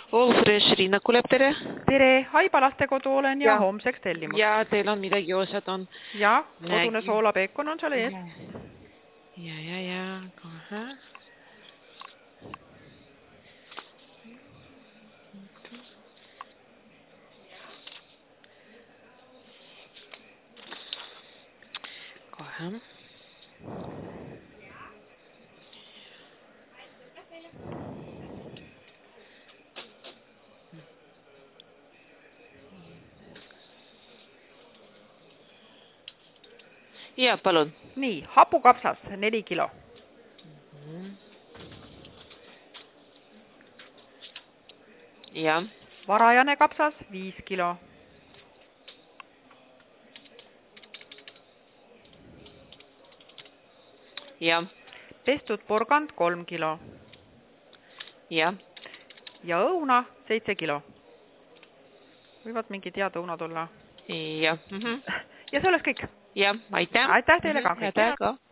All Fresh Riina kuuleb, tere. Tere, Haiba lastekodu olen ja homseks tellimus. Ja teil on midagi osad on. Ja, kodune soolapeekon on seal ees. Ja, kohe. Kohe. Ja, palun. Nii, hapukapsas 4 kilo. Ja. Varajane kapsas 5 kilo. Ja. Pestud porgand 3 kilo. Ja. Ja õuna 7 kilo. Võivad mingid head õunad olla. Ja. Ja see oleks kõik. Ja, aitäh. Aitäh teile ka. Aitäh ka.